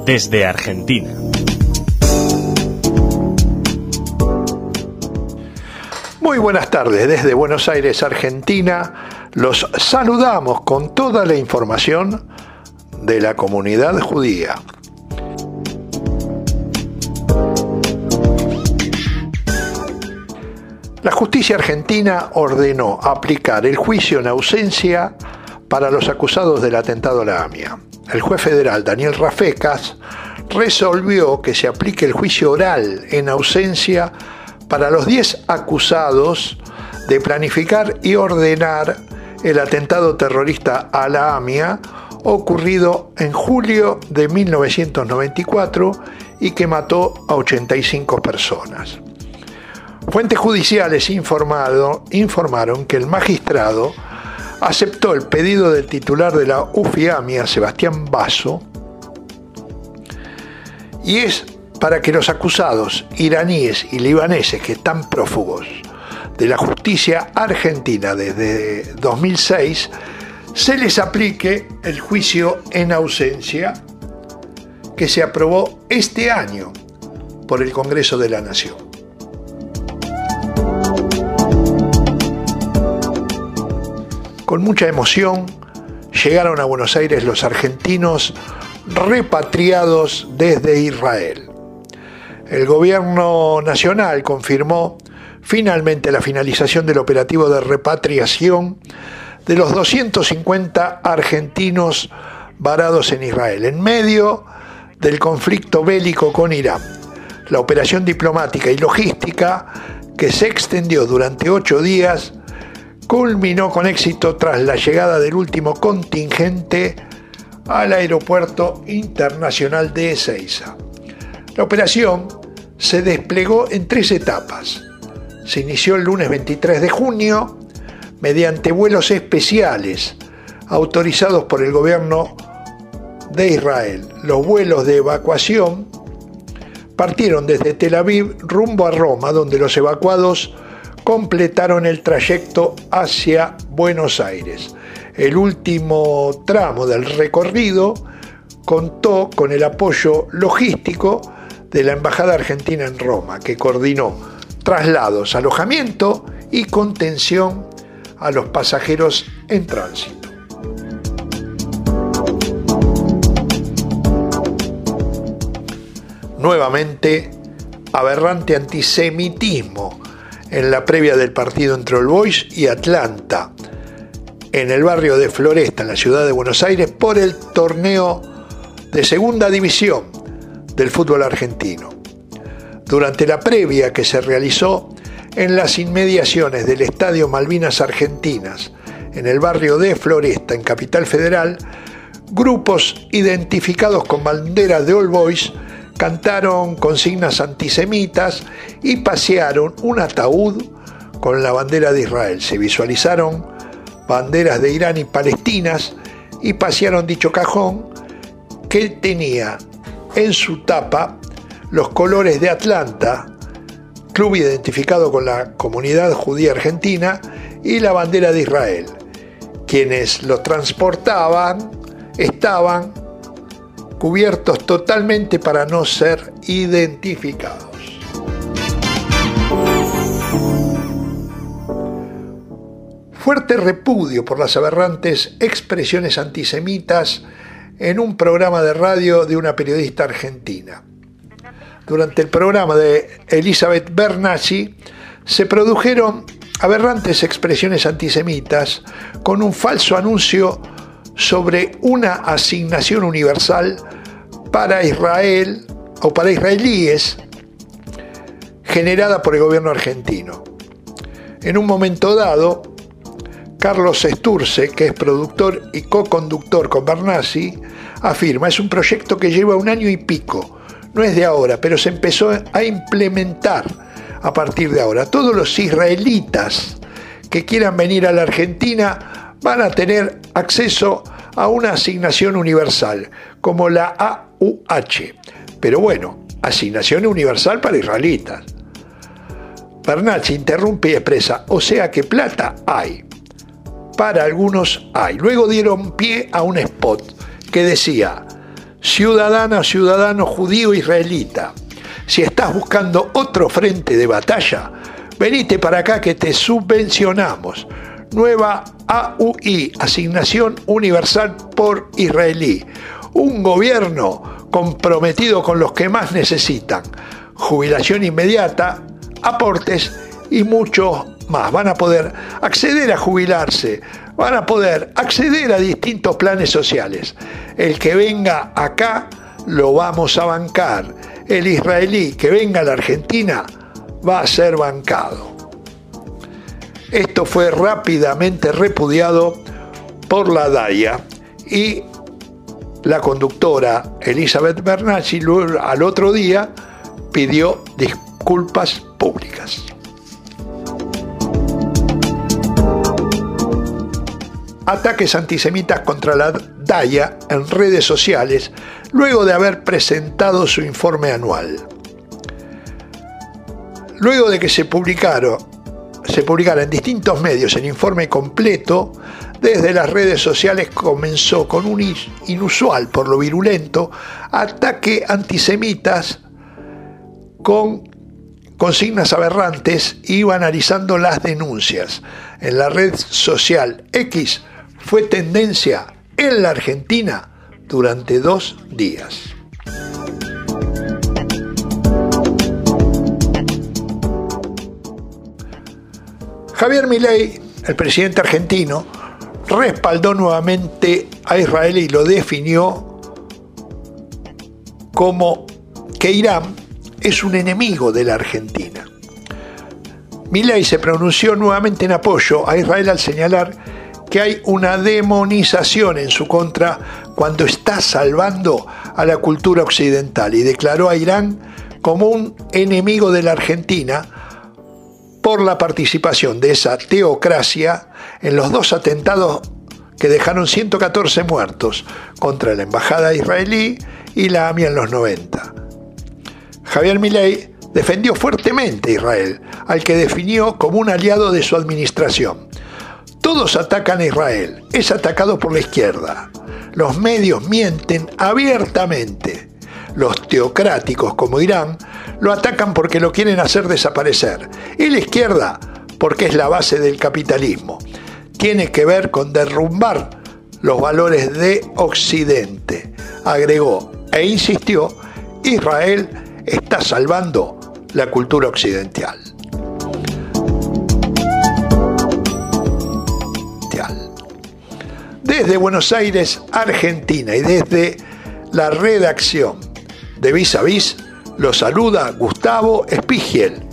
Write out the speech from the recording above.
desde Argentina. Muy buenas tardes, desde Buenos Aires, Argentina. Los saludamos con toda la información de la comunidad judía. La justicia argentina ordenó aplicar el juicio en ausencia para los acusados del atentado a la AMIA. El juez federal Daniel Rafecas resolvió que se aplique el juicio oral en ausencia para los 10 acusados de planificar y ordenar el atentado terrorista a la AMIA ocurrido en julio de 1994 y que mató a 85 personas. Fuentes judiciales informaron que el magistrado aceptó el pedido del titular de la UFIAMIA, Sebastián Basso, y es para que los acusados iraníes y libaneses que están prófugos de la justicia argentina desde 2006 se les aplique el juicio en ausencia que se aprobó este año por el Congreso de la Nación. Con mucha emoción llegaron a Buenos Aires los argentinos repatriados desde Israel. El gobierno nacional confirmó finalmente la finalización del operativo de repatriación de los 250 argentinos varados en Israel, en medio del conflicto bélico con Irán. La operación diplomática y logística, que se extendió durante 8 días, culminó con éxito tras la llegada del último contingente al aeropuerto internacional de Ezeiza. La operación se desplegó en 3 etapas. Se inició el lunes 23 de junio mediante vuelos especiales autorizados por el gobierno de Israel. Los vuelos de evacuación partieron desde Tel Aviv rumbo a Roma, donde los evacuados completaron el trayecto hacia Buenos Aires. El último tramo del recorrido contó con el apoyo logístico de la Embajada Argentina en Roma, que coordinó traslados, alojamiento y contención a los pasajeros en tránsito. Nuevamente, aberrante antisemitismo en la previa del partido entre All Boys y Atlanta, en el barrio de Floresta, en la ciudad de Buenos Aires, por el torneo de segunda división del fútbol argentino. Durante la previa que se realizó en las inmediaciones del Estadio Malvinas Argentinas, en el barrio de Floresta, en Capital Federal, grupos identificados con banderas de All Boys cantaron consignas antisemitas y pasearon un ataúd con la bandera de Israel. Se visualizaron banderas de Irán y palestinas y pasearon dicho cajón que tenía en su tapa los colores de Atlanta, club identificado con la comunidad judía argentina, y la bandera de Israel. Quienes lo transportaban estaban cubiertos totalmente para no ser identificados. Fuerte repudio por las aberrantes expresiones antisemitas en un programa de radio de una periodista argentina. Durante el programa de Elizabeth Bernassi se produjeron aberrantes expresiones antisemitas con un falso anuncio sobre una asignación universal para Israel o para israelíes generada por el gobierno argentino. En un momento dado, Carlos Esturce, que es productor y co-conductor con Bernassi, afirma: es un proyecto que lleva 1 año y pico, no es de ahora, pero se empezó a implementar a partir de ahora. Todos los israelitas que quieran venir a la Argentina van a tener acceso a una asignación universal, como la AUH. Pero bueno, asignación universal para israelitas. Bernassi interrumpe y expresa: o sea que plata hay. Para algunos hay. Luego dieron pie a un spot que decía: ciudadana o ciudadano judío israelita, si estás buscando otro frente de batalla, venite para acá que te subvencionamos. Nueva AUI, Asignación Universal por Israelí. Un gobierno comprometido con los que más necesitan. Jubilación inmediata, aportes y mucho más. Van a poder acceder a jubilarse, van a poder acceder a distintos planes sociales. El que venga acá lo vamos a bancar. El israelí que venga a la Argentina va a ser bancado. Esto fue rápidamente repudiado por la DAIA y la conductora Elizabeth Bernacchi al otro día pidió disculpas públicas. Ataques antisemitas contra la DAIA en redes sociales luego de haber presentado su informe anual. Luego de que se publicara en distintos medios el informe completo, desde las redes sociales comenzó con un inusual, por lo virulento, ataque antisemitas con consignas aberrantes y banalizando las denuncias. En la red social X fue tendencia en la Argentina durante 2 días. Javier Milei, el presidente argentino, respaldó nuevamente a Israel y lo definió como que Irán es un enemigo de la Argentina. Milei se pronunció nuevamente en apoyo a Israel al señalar que hay una demonización en su contra cuando está salvando a la cultura occidental y declaró a Irán como un enemigo de la Argentina por la participación de esa teocracia en los 2 atentados que dejaron 114 muertos contra la embajada israelí y la AMIA en los 90. Javier Milei defendió fuertemente a Israel, al que definió como un aliado de su administración. Todos atacan a Israel, es atacado por la izquierda. Los medios mienten abiertamente. Los teocráticos como Irán lo atacan porque lo quieren hacer desaparecer. Y la izquierda porque es la base del capitalismo. Tiene que ver con derrumbar los valores de Occidente. Agregó e insistió, Israel está salvando la cultura occidental. Desde Buenos Aires, Argentina, y desde la redacción de Vis a Vis, lo saluda Gustavo Espigiel.